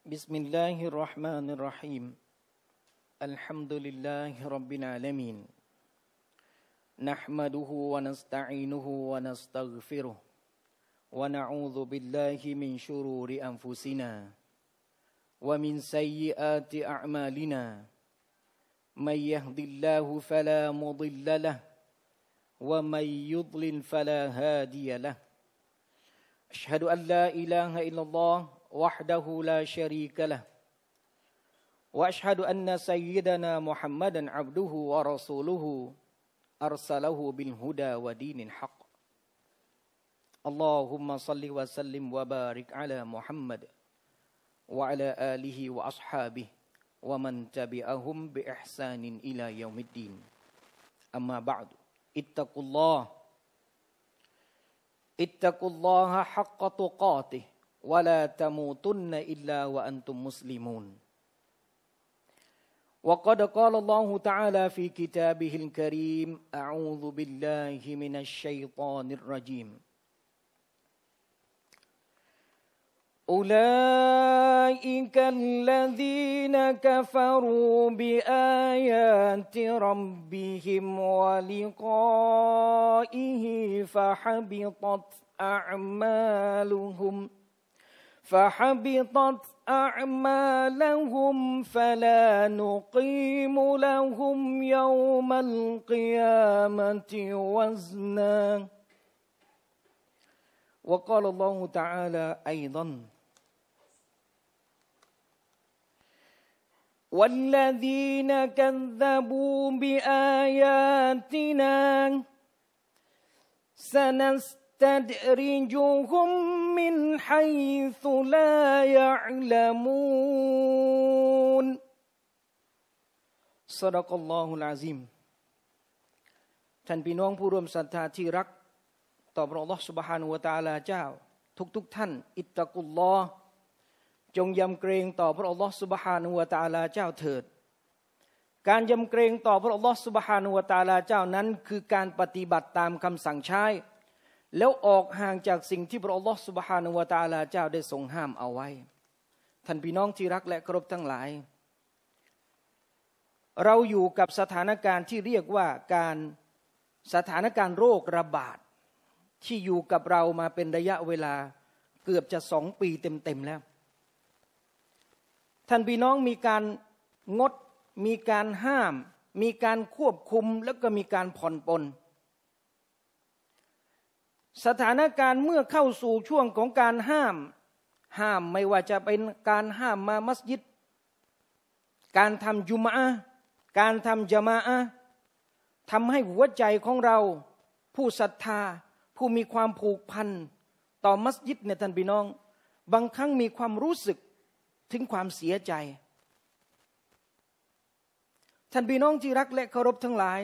بسم الله الرحمن الرحيم الحمد لله رب العالمين نحمده ونستعينه ونستغفره ونعوذ بالله من شرور أنفسنا ومن سيئات أعمالنا من يهد الله فلا مضل له ومن يضلل فلا هادي له أشهد أن لا إله إلا الله وحده لا شريك له وأشهد أن سيدنا محمدا عبده ورسوله أرسله بالهدى ودين الحق اللهم صل وسلم وبارك على محمد وعلى آله وأصحابه ومن تبعهم بإحسان إلى يوم الدين أما بعد اتقوا الله حق تقاته ولا تموتن إلا وأنتم مسلمون وقد قال الله تعالى في كتابه الكريم أعوذ بالله من الشيطان الرجيم أولئك الذين كفروا بآيات ربهم ولقائه فحبطت أعمالهم فلا نقيم لهم يوم القيامة وزنا وقال الله تعالى أيضا والذين كذبوا بآياتنا سنستدرجهم من حيث لا يعلمون صدق الله العظيم ท่านพี่น้องผู้ร่วมศรัทธาที่รักต่อพระอัลเลาะห์ซุบฮานะฮูวะตะอาลาเจ้าทุกท่านอิตตะกุลลอฮ์จงยำเกรงต่อพระอัลเลาะห์ซุบฮานะฮูวะตะอาลาเจ้าเถิดการยำเกรงต่อพระอัลเลาะห์ซุบฮานะฮูวะตะอาลาเจ้านั้นคือการปฏิบัติตามคำสั่งใช้แล้วออกห่างจากสิ่งที่พระอัลเลาะห์ซุบฮานะฮูวะตะอาลาเจ้าได้ทรงห้ามเอาไว้ท่านพี่น้องที่รักและเคารพทั้งหลายเราอยู่กับสถานการณ์ที่เรียกว่าสถานการณ์โรคระบาดที่อยู่กับเรามาเป็นระยะเวลาเกือบจะ2 ปีเต็มแล้วท่านพี่น้องมีการงดมีการห้ามมีการควบคุมแล้วก็มีการผ่อนปลนสถานการณ์เมื่อเข้าสู่ช่วงของการห้ามไม่ว่าจะเป็นการห้ามมามัสยิดการทำจุมอะห์การทำญะมาอะห์ทำให้หัวใจของเราผู้ศรัทธาผู้มีความผูกพันต่อมัสยิดเนี่ยท่านพี่น้องบางครั้งมีความรู้สึกถึงความเสียใจท่านพี่น้องที่รักและเคารพทั้งหลาย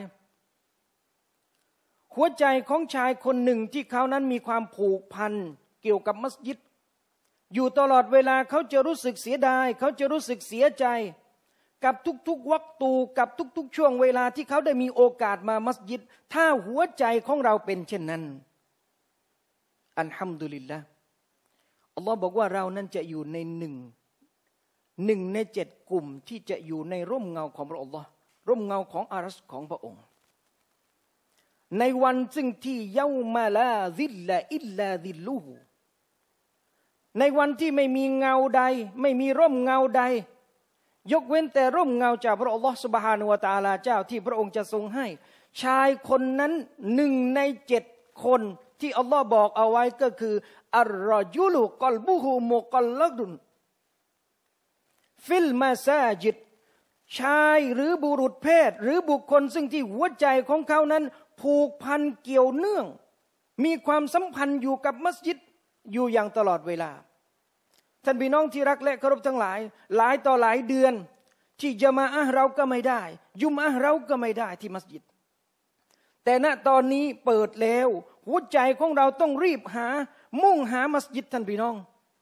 หัวใจของชายคนหนึ่งที่เขานั้นมีความผูกพันเกี่ยวกับมัสยิดอยู่ตลอดเวลาเขาจะรู้สึกเสียดายเขาจะรู้สึกเสียใจกับทุกๆวักตูกับทุกๆช่วงเวลาที่เขาได้มีโอกาสมามัสยิดถ้าหัวใจของเราเป็นเช่นนั้นอัลฮัมดุลิลละห์อัลลอฮ์บอกว่าเรานั้นจะอยู่ในหนึ่งใน7 กลุ่มที่จะอยู่ในร่มเงาของพระองค์ร่มเงาของอารัชของพระองค์ในวันซึ่งที่เยามาลาซิลลาอิลลาซิลลูฮูในวันที่ไม่มีเงาใดไม่มีร่มเงาใดยกเว้นแต่ร่มเงาจากพระองค์ซุบฮานะฮูวะตะอาลาเจ้าที่พระองค์จะทรงให้ชายคนนั้น1 ใน 7 คนที่อัลลอฮ์บอกเอาไว้ก็คืออัรรอจุลุกอลบุฮูมุกัลลัดุนฟิลมาซาจิดชายหรือบุรุษเพศหรือบุคคลซึ่งที่หัวใจของเขานั้นผูกพันเกี่ยวเนื่องมีความสัมพันธ์อยู่กับมัสยิดอยู่อย่างตลอดเวลาท่านพี่น้องที่รักและเคารพทั้งหลายหลายต่อหลายเดือนที่ญะมาอะห์เราก็ไม่ได้ยุมอะห์เราก็ไม่ได้ที่มัสยิดแต่ณตอนนี้เปิดแล้วหัวใจของเราต้องรีบมุ่งหามัสยิดท่านพี่น้อง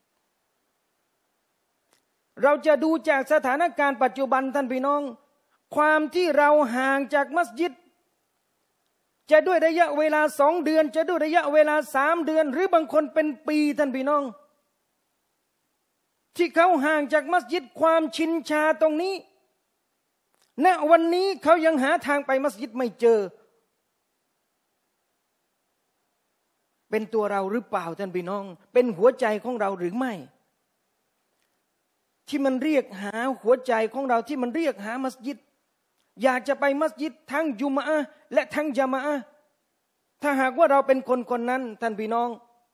เราจะดูจากสถานการณ์ปัจจุบันท่านพี่น้องความที่เราห่างจากมัสยิดจะด้วยระยะเวลา2 เดือนจะด้วยระยะเวลา3 เดือนหรือบางคนเป็นปีท่านพี่น้องที่เขาห่างจากมัสยิดความชินชาตรงนี้ณวันนี้เขายังหาทางไปมัสยิดไม่เจอเป็นตัวเราหรือเปล่าท่านพี่น้องเป็นหัวใจของเราหรือไม่ที่มันเรียกหาหัวใจของเราที่มันเรียกหามัสยิดอยากจะไปมัสยิดทั้งจุมอะห์และทั้งญะมาอะห์ถ้าหากว่าเราเป็นคนคนนั้นท่านพี่น้อง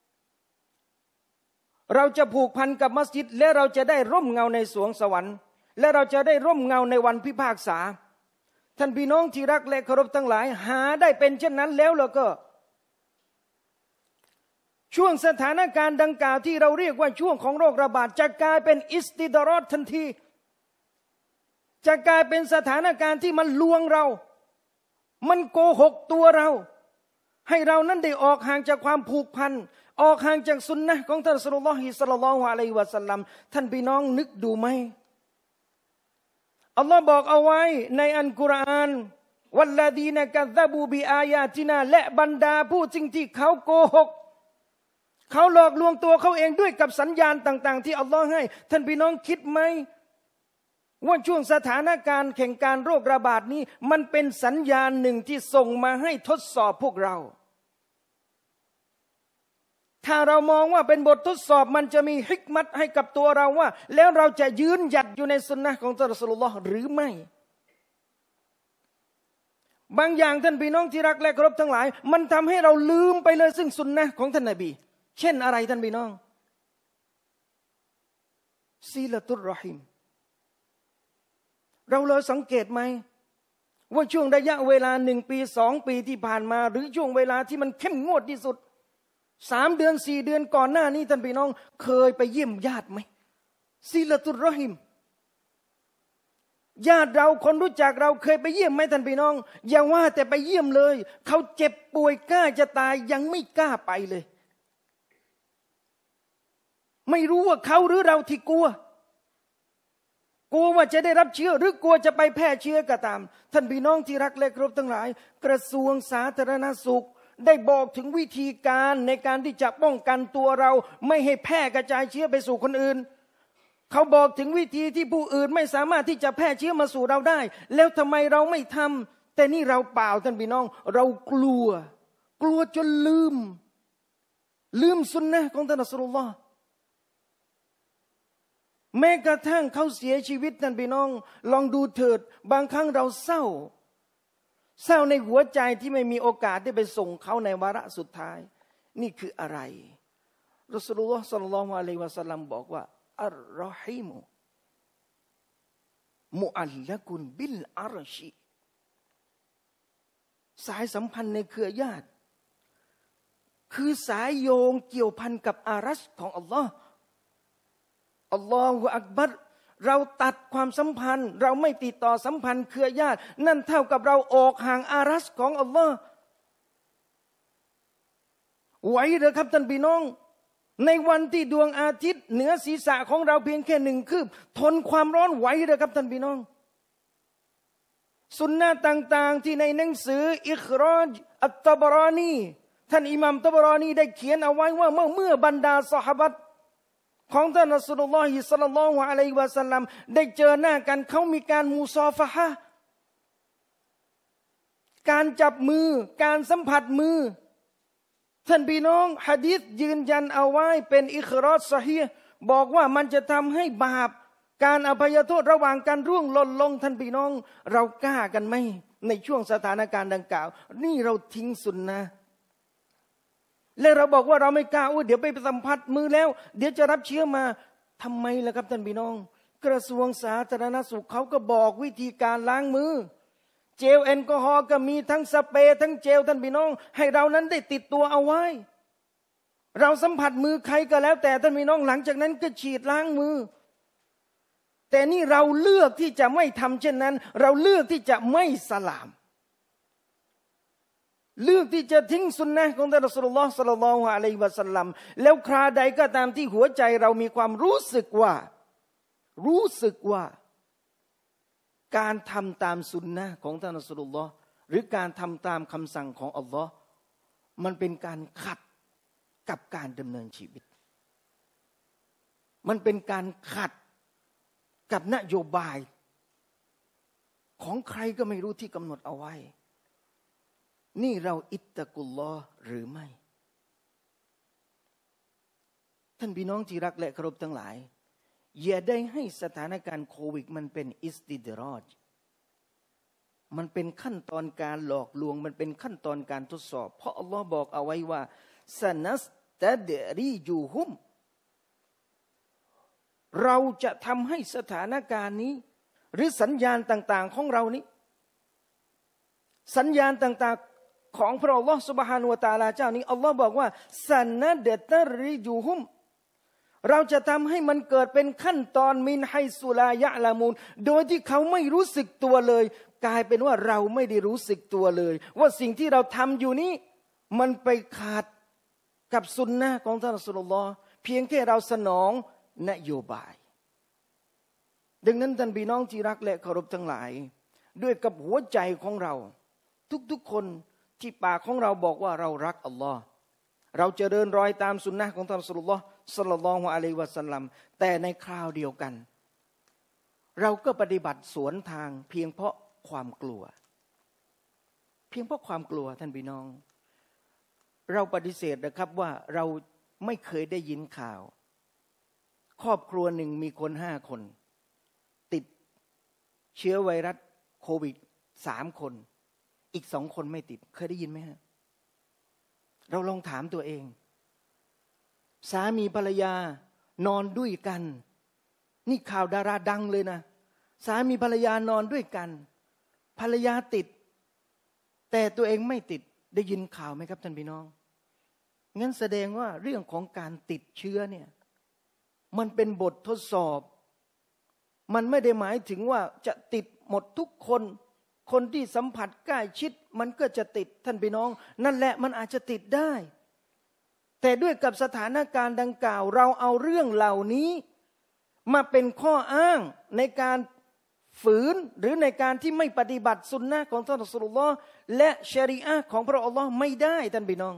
เราจะผูกพันกับมัสยิดและเราจะได้ร่มเงาในสวงสวรรค์และเราจะได้ร่มเงาในวันพิพากษาท่านพี่น้องที่รักและเคารพทั้งหลายหาได้เป็นเช่นนั้นแล้วก็ช่วงสถานการณ์ดังกล่าวที่เราเรียกว่าช่วงของโรคระบาดจะกลายเป็นอิสติดารอดทันทีจะกลายเป็นสถานการณ์ที่มันลวงเรามันโกหกตัวเราให้เรานั้นได้ออกห่างจากความผูกพันออกห่างจากสุนนะของท่านศ็อลลัลลอฮุอะลัยฮิวะซัลลัมท่านพี่น้องนึกดูไหมอัลลอฮ์บอกเอาไว้ในอัลกุรอานวัลลดีนกัซซะบูบิอายาตินาและบรรดาผู้ที่เขาโกหกเขาหลอกลวงตัวเขาเองด้วยกับสัญญาณต่างๆที่อัลลอฮ์ให้ท่านพี่น้องคิดไหมว่าช่วงสถานการณ์แข่งการโรคระบาดนี้มันเป็นสัญญาณหนึ่งที่ส่งมาให้ทดสอบพวกเราถ้าเรามองว่าเป็นบททดสอบมันจะมีฮิกมัตให้กับตัวเราว่าแล้วเราจะยืนหยัดอยู่ในสุนนะของท่านรอซูลุลลอฮ์หรือไม่บางอย่างท่านพี่น้องที่รักและเคารพทั้งหลายมันทำให้เราลืมไปเลยซึ่งสุนนะของท่านนบีเช่นอะไรท่านพี่น้องซีละตุรเราะฮิมเราเลยสังเกตไหมว่าช่วงระยะเวลา1 ปี2 ปีที่ผ่านมาหรือช่วงเวลาที่มันเข้มงวดที่สุด3 เดือน4 เดือนก่อนหน้านี้ท่านพี่น้องเคยไปเยี่ยมญาติไหมซีละตุรเราะฮิมญาติเราคนรู้จักเราเคยไปเยี่ยมไหมท่านพี่น้องอย่าว่าแต่ไปเยี่ยมเลยเขาเจ็บป่วยกล้าจะตายยังไม่กล้าไปเลยไม่รู้ว่าเขาหรือเราที่กลัวว่าจะได้รับเชื้อหรือกลัวจะไปแพร่เชื้อก็ตามท่านพี่น้องที่รักและเคารพทั้งหลายกระทรวงสาธารณสุขได้บอกถึงวิธีการในการที่จะป้องกันตัวเราไม่ให้แพร่กระจายเชื้อไปสู่คนอื่นเขาบอกถึงวิธีที่ผู้อื่นไม่สามารถที่จะแพร่เชื้อมาสู่เราได้แล้วทำไมเราไม่ทำแต่นี่เราเปล่าท่านพี่น้องเรากลัวจนลืมสุนนะของท่านรอซูลุลลอฮ์แม้กระทั่งเขาเสียชีวิตท่านพี่น้องลองดูเถิดบางครั้งเราเศร้าในหัวใจที่ไม่มีโอกาสได้ไปส่งเขาในวาระสุดท้ายนี่คืออะไรรอซูลุลลอฮ์ศ็อลลัลลอฮุอะลัยฮิวะซัลลัมบอกว่าอัรเราะฮีมุมุอัลลักุนบิลอาร์ชิสายสัมพันธ์ในเครือญาติคือสายโยงเกี่ยวพันกับอารัชของอัลลอฮ์อัลลอฮฺอักบัรเราตัดความสัมพันธ์เราไม่ติดต่อสัมพันธ์เครือญาตินั่นเท่ากับเราออกห่างอารัชของอัลลอฮ์ไหวหรือครับท่านพี่น้องในวันที่ดวงอาทิตย์เหนือศีรษะของเราเพียงแค่1 คืบทนความร้อนไหวหรือครับท่านพี่น้องสุนนะต่างๆที่ในหนังสืออิครอจอัตตบรานีท่านอิหม่ามตบรานีได้เขียนเอาไว้ว่าเมื่อบรรดาซอฮาบะห์ของท่านรอซูลุลลอฮิศ็อลลัลลอฮุอะลัยฮิวะซัลลัมได้เจอหน้ากันเขามีการมุซอฟะฮะห์การจับมือการสัมผัสมือท่านพี่น้องหะดีษยืนยันเอาไว้เป็นอิครอจซอฮีฮ์บอกว่ามันจะทำให้บาปการอภัยโทษระหว่างการร่วงหล่นลงท่านพี่น้องเรากล้ากันไหมในช่วงสถานการณ์ดังกล่าวนี่เราทิ้งสุนนะและเราบอกว่าเราไม่กล้าเดี๋ยวไปสัมผัสมือแล้วเดี๋ยวจะรับเชื้อมาทำไมล่ะครับท่านพี่น้องกระทรวงสาธารณสุขเขาก็บอกวิธีการล้างมือเจลแอลกอฮอล์ก็มีทั้งสเปรย์ทั้งเจลท่านพี่น้องให้เรานั้นได้ติดตัวเอาไว้เราสัมผัสมือใครก็แล้วแต่ท่านพี่น้องหลังจากนั้นก็ฉีดล้างมือแต่นี่เราเลือกที่จะไม่ทำเช่นนั้นเราเลือกที่จะไม่สลามเลือกที่จะทิ้งสุนนะของท่านรอซูลุลลอฮ์ศ็อลลัลลอฮุอะลัยฮิวะซัลลัมแล้วคราใดก็ตามที่หัวใจเรามีความรู้สึกว่าการทำตามสุนนะของท่านรอซูลุลลอฮ์หรือการทำตามคำสั่งของอัลลอฮ์มันเป็นการขัดกับการดำเนินชีวิตมันเป็นการขัดกับนโยบายของใครก็ไม่รู้ที่กำหนดเอาไว้นี่เราอิตตะกุลลอฮ์หรือไม่ท่านพี่น้องที่รักและเคารพทั้งหลายอย่าได้ให้สถานการณ์โควิดมันเป็นอิสติดรอจมันเป็นขั้นตอนการหลอกลวงมันเป็นขั้นตอนการทดสอบเพราะอัลลอฮ์บอกเอาไว้ว่าสนัสตัดรีจูฮุมเราจะทำให้สถานการณ์นี้หรือสัญญาณต่างๆของเรานี้สัญญาณต่างๆของพระอัลลอฮ์ซุบฮานะฮูวะตะอาลาเจ้านี้อัลลอฮ์บอกว่าสนัดตัดรีจูฮุมเราจะทำให้มันเกิดเป็นขั้นตอนมินไฮซุลายะลามูนโดยที่เขาไม่รู้สึกตัวเลยกลายเป็นว่าเราไม่ได้รู้สึกตัวเลยว่าสิ่งที่เราทำอยู่นี้มันไปขาดกับสุนนะของท่านรอซูลุลลอฮ์เพียงแค่เราสนองนโยบายดังนั้นท่านพี่น้องที่รักและเคารพทั้งหลายด้วยกับหัวใจของเราทุกๆคนที่ปากของเราบอกว่าเรารักอัลลอฮ์เราจะเดินรอยตามสุนนะของท่านรอซูลุลลอฮ์ศ็อลลัลลอฮุอะลัยฮิวะซัลลัมแต่ในคราวเดียวกันเราก็ปฏิบัติสวนทางเพียงเพราะความกลัวเพียงเพราะความกลัวท่านพี่น้องเราปฏิเสธนะครับว่าเราไม่เคยได้ยินข่าวครอบครัวหนึ่งมีคน5 คนติดเชื้อไวรัสโควิด3 คนอีก2 คนไม่ติดเคยได้ยินไหมฮะเราลองถามตัวเองสามีภรรยานอนด้วยกันนี่ข่าวดาราดังเลยนะสามีภรรยานอนด้วยกันภรรยาติดแต่ตัวเองไม่ติดได้ยินข่าวไหมครับท่านพี่น้องงั้นแสดงว่าเรื่องของการติดเชื้อเนี่ยมันเป็นบททดสอบมันไม่ได้หมายถึงว่าจะติดหมดทุกคนคนที่สัมผัสใกล้ชิดมันก็จะติดท่านพี่น้องนั่นแหละมันอาจจะติดได้แต่ด้วยกับสถานการณ์ดังกล่าวเราเอาเรื่องเหล่านี้มาเป็นข้ออ้างในการฝืนหรือในการที่ไม่ปฏิบัติสุนนะของท่านรอซูลุลลอฮ์และชะรีอะห์ของพระอัลลอฮ์ไม่ได้ท่านพี่น้อง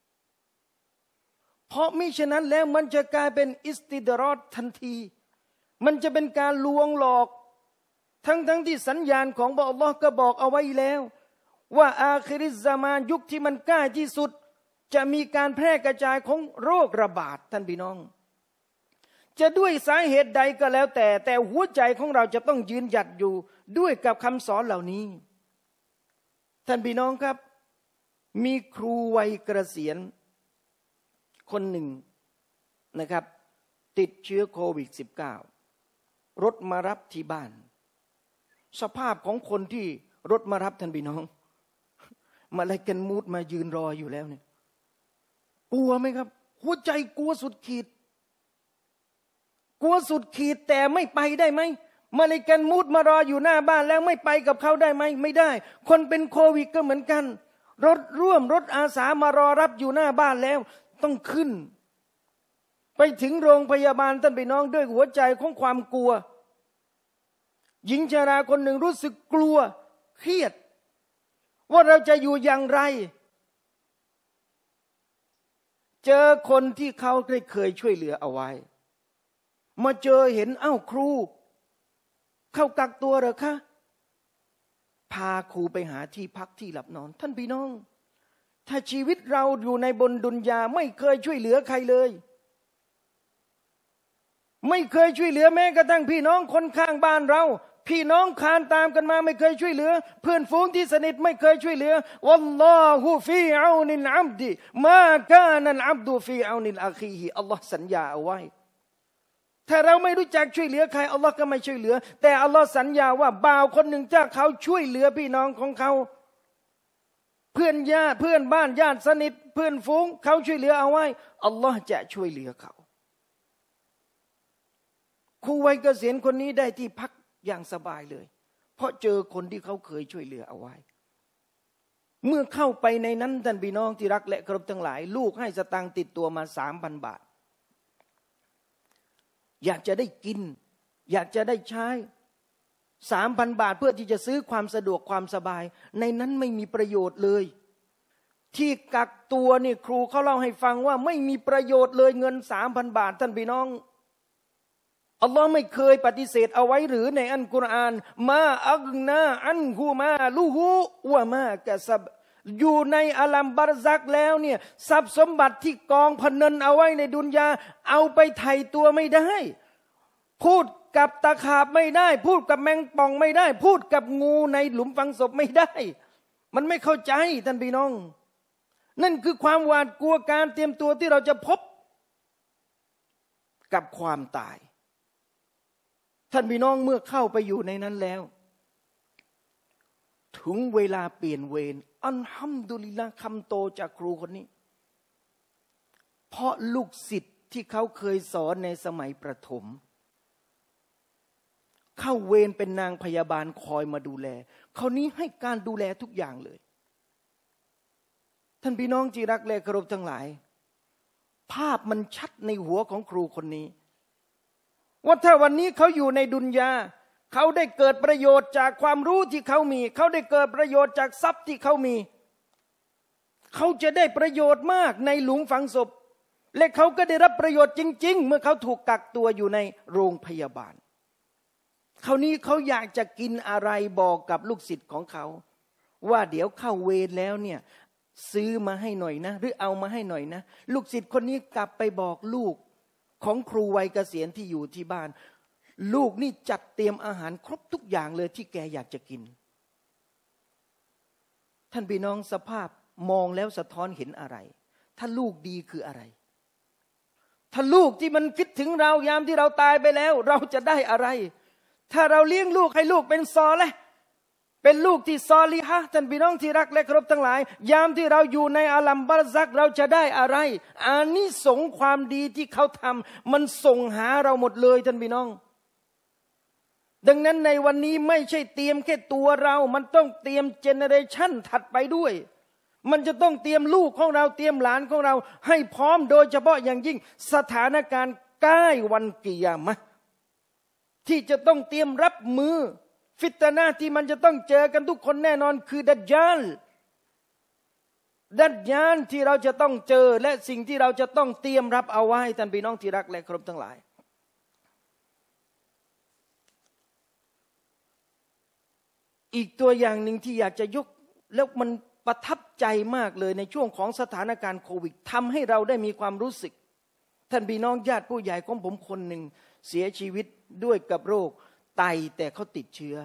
เพราะมิฉะนั้นแล้วมันจะกลายเป็นอิสติดรอดทันทีมันจะเป็นการลวงหลอกทั้งที่สัญญาณของพระอัลลอฮ์ก็บอกเอาไว้แล้วว่าอาคิริซามานยุคที่มันใกล้ที่สุดจะมีการแพร่กระจายของโรคระบาดท่านพี่น้องจะด้วยสาเหตุใดก็แล้วแต่หัวใจของเราจะต้องยืนหยัดอยู่ด้วยกับคำสอนเหล่านี้ท่านพี่น้องครับมีครูวัยเกษียณคนหนึ่งนะครับติดเชื้อโควิด-19 รถมารับที่บ้านสภาพของคนที่รถมารับท่านพี่น้องมาไล่กันมูดมายืนรออยู่แล้วเนี่ยกลัวไหมครับหัวใจกลัวสุดขีดกลัวสุดขีดแต่ไม่ไปได้ไหมมาเลกันมูดมารออยู่หน้าบ้านแล้วไม่ไปกับเขาได้ไหมไม่ได้คนเป็นโควิดก็เหมือนกันรถร่วมรถอาสามารอรับอยู่หน้าบ้านแล้วต้องขึ้นไปถึงโรงพยาบาลท่านพี่น้องด้วยหัวใจของความกลัวหญิงชราคนหนึ่งรู้สึกกลัวเครียดว่าเราจะอยู่อย่างไรเจอคนที่เขาเคยช่วยเหลือเอาไว้มาเจอเห็นเอ้าครูเข้ากักตัวเหรอคะพาครูไปหาที่พักที่หลับนอนท่านพี่น้องถ้าชีวิตเราอยู่ในบนดุนยาไม่เคยช่วยเหลือใครเลยไม่เคยช่วยเหลือแม้กระทั่งพี่น้องคนข้างบ้านเราพี่น้องคานตามกันมาไม่เคยช่วยเหลือเพื่อนฝูงที่สนิทไม่เคยช่วยเหลือวัลลอฮุฟีเอานิลอับดิมากานัลอับดุฟีเอานิลอาคีฮิอัลลอฮ์สัญญาเอาไว้ถ้าเราไม่รู้จักช่วยเหลือใครอัลลอฮ์ก็ไม่ช่วยเหลือแต่อัลลอฮ์สัญญาว่าบ่าวคนหนึ่งถ้าเขาช่วยเหลือพี่น้องของเขาเพื่อนญาติเพื่อนบ้านญาติสนิทเพื่อนฝูงเขาช่วยเหลือเอาไว้อัลลอฮ์จะช่วยเหลือเขาครูวัยเกษียณคนนี้ได้ที่พักอย่างสบายเลยเพราะเจอคนที่เขาเคยช่วยเหลือเอาไว้เมื่อเข้าไปในนั้นท่านพี่น้องที่รักและเคารพทั้งหลายลูกให้สตางค์ติดตัวมา 3,000 บาทอยากจะได้กินอยากจะได้ใช้ 3,000 บาทเพื่อที่จะซื้อความสะดวกความสบายในนั้นไม่มีประโยชน์เลยที่กักตัวนี่ครูเขาเล่าให้ฟังว่าไม่มีประโยชน์เลยเงิน 3,000 บาทท่านพี่น้องอัลลอฮ์ไม่เคยปฏิเสธเอาไว้หรือในอัลกุรอานมาอักนาอันฮูมาลูฮูวะมากะซับอยู่ในอาลัมบารซักแล้วเนี่ยทรัพย์สมบัติที่กองพนันเอาไว้ในดุนยาเอาไปไถ่ตัวไม่ได้พูดกับตะขาบไม่ได้พูดกับแมงป่องไม่ได้พูดกับงูในหลุมฝังศพไม่ได้มันไม่เข้าใจท่านพี่น้องนั่นคือความหวาดกลัวการเตรียมตัวที่เราจะพบกับความตายท่านพี่น้องเมื่อเข้าไปอยู่ในนั้นแล้วถึงเวลาเปลี่ยนเวรอัลฮัมดุลิลละห์คำโตจากครูคนนี้เพราะลูกศิษย์ที่เขาเคยสอนในสมัยประถมเข้าเวรเป็นนางพยาบาลคอยมาดูแลเขานี้ให้การดูแลทุกอย่างเลยท่านพี่น้องที่รักและเคารพทั้งหลายภาพมันชัดในหัวของครูคนนี้ว่าถ้าวันนี้เขาอยู่ในดุนยาเขาได้เกิดประโยชน์จากความรู้ที่เขามีเขาได้เกิดประโยชน์จากทรัพย์ที่เขามีเขาจะได้ประโยชน์มากในหลุมฝังศพและเขาก็ได้รับประโยชน์จริงๆเมื่อเขาถูกกักตัวอยู่ในโรงพยาบาลคราวนี้เขาอยากจะกินอะไรบอกกับลูกศิษย์ของเขาว่าเดี๋ยวเข้าเวรแล้วเนี่ยซื้อมาให้หน่อยนะหรือเอามาให้หน่อยนะลูกศิษย์คนนี้กลับไปบอกลูกของครูวัยเกษียณที่อยู่ที่บ้านลูกนี่จัดเตรียมอาหารครบทุกอย่างเลยที่แกอยากจะกินท่านพี่น้องสภาพมองแล้วสะท้อนเห็นอะไรถ้าลูกดีคืออะไรถ้าลูกที่มันคิดถึงเรายามที่เราตายไปแล้วเราจะได้อะไรถ้าเราเลี้ยงลูกให้ลูกเป็นซอและเป็นลูกที่ซอลิฮะห์ท่านพี่น้องที่รักและเคารพทั้งหลายยามที่เราอยู่ในอาลัมบารซักเราจะได้อะไรอานิสงส์ความดีที่เขาทำมันส่งหาเราหมดเลยท่านพี่น้องดังนั้นในวันนี้ไม่ใช่เตรียมแค่ตัวเรามันต้องเตรียมเจเนเรชันถัดไปด้วยมันจะต้องเตรียมลูกของเราเตรียมหลานของเราให้พร้อมโดยเฉพาะอย่างยิ่งสถานการณ์ใกล้วันกิยามะห์ที่จะต้องเตรียมรับมือฟิตนะห์ที่มันจะต้องเจอกันทุกคนแน่นอนคือดัจญาลที่เราจะต้องเจอและสิ่งที่เราจะต้องเตรียมรับเอาไว้ท่านพี่น้องที่รักและเคารพทั้งหลายอีกตัวอย่างหนึ่งที่อยากจะยกแล้วมันประทับใจมากเลยในช่วงของสถานการณ์โควิดทำให้เราได้มีความรู้สึกท่านพี่น้องญาติผู้ใหญ่ของผมคนหนึ่งเสียชีวิตด้วยกับโรคไตแต่เขาติดเชื้อ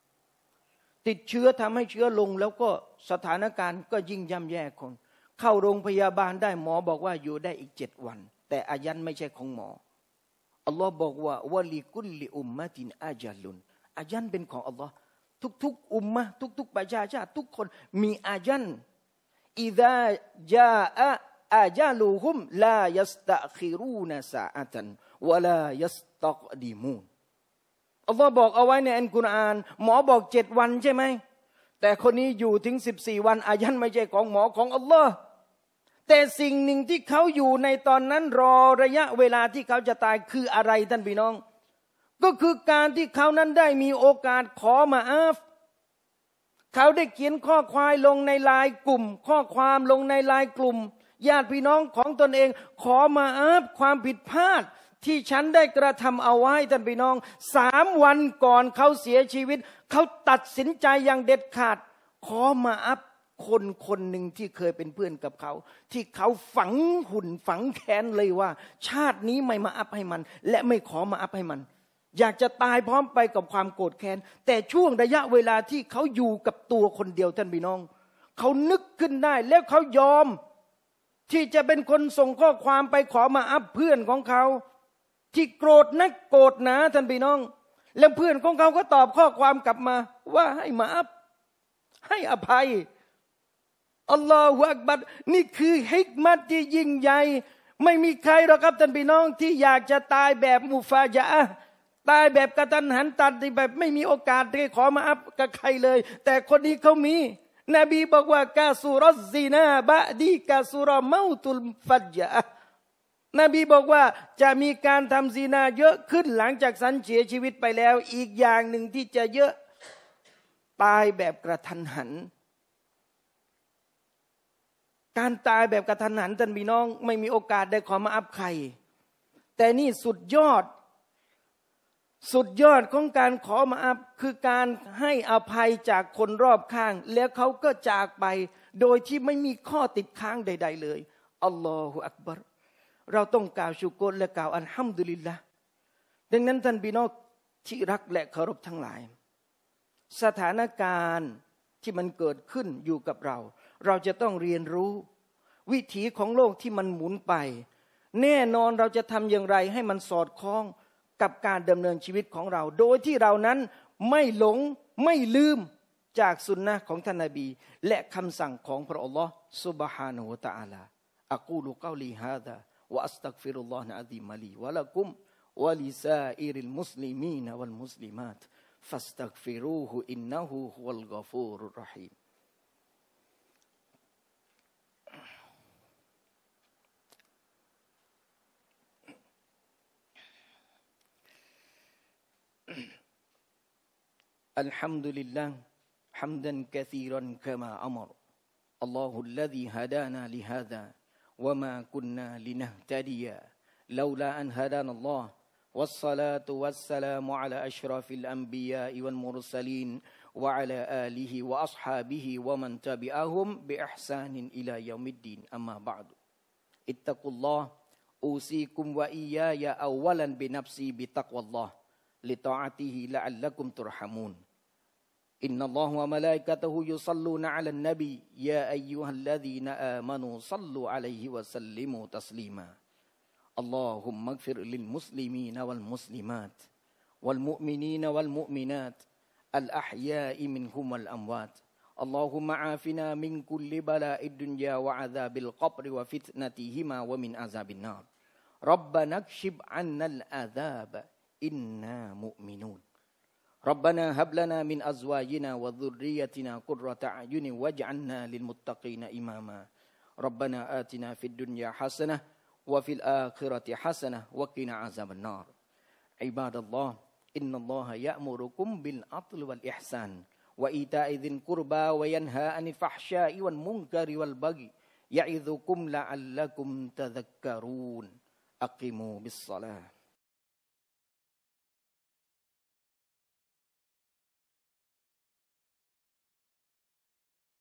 ทำให้เชื้อลงแล้วก็สถานการณ์ก็ยิ่งย่ำแย่คนเข้าโรงพยาบาลได้หมอบอกว่าอยู่ได้อีก7 วันแต่อายันไม่ใช่ของหมออัลลอฮ์บอกว่าวะลิกุลลิอุมมะตินอาจัลุนอายันเป็นของอัลลอฮ์ทุกๆอุมมะทุกๆประชาชาติทุกคนมีอายันอิซาจาอะอาญาลูฮุมลายัสตะคิรูนซาอะตันวะลายัสตักดีมูนอัลลอฮ์บอกเอาไว้ในอัลกุรอานหมอบอก7 วันใช่ไหมแต่คนนี้อยู่ถึง14 วันอายันไม่ใช่ของหมอของอัลลอฮ์แต่สิ่งหนึ่งที่เขาอยู่ในตอนนั้นรอระยะเวลาที่เขาจะตายคืออะไรท่านพี่น้องก็คือการที่เขานั้นได้มีโอกาสขอมาอาฟเขาได้เขียนข้อความลงในไลน์กลุ่มข้อความลงในไลน์กลุ่มญาติพี่น้องของตนเองขอมาอาฟความผิดพลาดที่ฉันได้กระทำเอาไว้ท่านพี่น้อง3 วันก่อนเขาเสียชีวิตเขาตัดสินใจอย่างเด็ดขาดขอมาอาฟคนหนึ่งที่เคยเป็นเพื่อนกับเขาที่เขาฝังหุ่นฝังแค้นเลยว่าชาตินี้ไม่มาอาฟให้มันและไม่ขอมาอาฟให้มันอยากจะตายพร้อมไปกับความโกรธแค้นแต่ช่วงระยะเวลาที่เขาอยู่กับตัวคนเดียวท่านพี่น้องเขานึกขึ้นได้แล้วเขายอมที่จะเป็นคนส่งข้อความไปขอมาอัพเพื่อนของเขาที่โกรธนักโกรธหนาท่านพี่น้องแล้วเพื่อนของเขาก็ตอบข้อความกลับมาว่าให้มาอัพให้อภัยอัลลอฮฺอักบัรนี่คือฮิกมัตที่ยิ่งใหญ่ไม่มีใครหรอกครับท่านพี่น้องที่อยากจะตายแบบมุฟาญะห์ตายแบบกระทันหันตัดแบบไม่มีโอกาสได้ขอมาอัพกับใครเลยแต่คนนี้เขามีนบีบอกว่ากาซูรซีนาบะดีกาซูรเมาตุลฟัจญะนบีบอกว่าจะมีการทำซีนาเยอะขึ้นหลังจากสันเสียชีวิตไปแล้วอีกอย่างหนึ่งที่จะเยอะตายแบบกระทันหันการตายแบบกระทันหันท่านพี่น้องไม่มีโอกาสได้ขอมาอัพใครแต่นี่สุดยอดสุดยอดของการขอมาอัพคือการให้อภัยจากคนรอบข้างแล้วเขาก็จากไปโดยที่ไม่มีข้อติดค้างใดๆเลยอัลลอฮฺอักบัรเราต้องกล่าวชูกรและกล่าวอัลฮัมดุลิลละห์ดังนั้นท่านพี่น้องที่รักและเคารพทั้งหลายสถานการณ์ที่มันเกิดขึ้นอยู่กับเราเราจะต้องเรียนรู้วิถีของโลกที่มันหมุนไปแน่นอนเราจะทำอย่างไรให้มันสอดคล้องกับการดำเนินชีวิตของเราโดยที่เรานั้นไม่หลงไม่ลืมจากสุนนะของท่านนบีและคำสั่งของพระองค์ Allah Subhanahu wa Taala อะกูลุกอลีฮาซาวะอัสตัฆฟิรุลลอฮะอะซีมลีวะละกุมวะลิซาอิริลมุสลิมีนวัลมุสลิมาตฟัสตัฆฟิรูฮุอินนะฮูฮุวัลกอฟูรุรเราะฮีมالحمد لله حمدا كثيرا كما أمر الله الذي هدانا لهذا وما كنا لنهتدي لولا أن هدانا الله والصلاة والسلام على أشرف الأنبياء والمرسلين وعلى آله وأصحابه ومن تبعهم بإحسان إلى يوم الدين أما بعد اتقوا الله أوصيكم وإياي أولا بنفسي بتقوى الله لطاعته لعلكم ترحمون إن الله وملائكته يصلون على النبي يا أيها الذين آمنوا صلوا عليه وسلموا تسليما اللهم اغفر للمسلمين والمسلمات والمؤمنين والمؤمنات الأحياء منهم والأموات اللهم عافنا من كل بلاء الدنيا وعذاب القبر وفتنتهما ومن عذاب النار ربنا اكشف عنا العذاب إنا مؤمنون ربنا هب لنا من أزواجنا وذريتنا قرة أعين واجعلنا للمتقين إماما ربنا آتنا في الدنيا حسنة وفي الآخرة حسنة وقنا عذاب النار عباد الله إن الله يأمركم بالعدل والإحسان وإيتاء ذي القربى وينهى عن الفحشاء والمنكر والبغي يعظكم لعلكم تذكرون أقيموا بالصلاة